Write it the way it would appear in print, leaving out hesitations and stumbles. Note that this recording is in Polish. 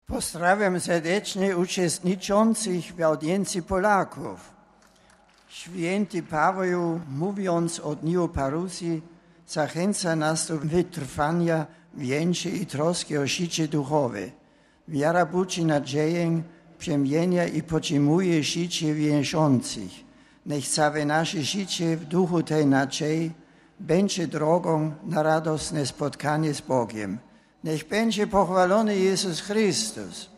Pozdrawiam serdecznie uczestniczących w audiencji Polaków. Święty Paweł, mówiąc o Dniu Paruzji, zachęca nas do wytrwania w jęcie i troski o życie duchowe. Wiara budzi nadzieję, przemienia i podtrzymuje życie wierzących. Niech całe nasze życie w duchu tej nadziei będzie drogą na radosne spotkanie z Bogiem. Niech będzie pochwalony Jezus Chrystus.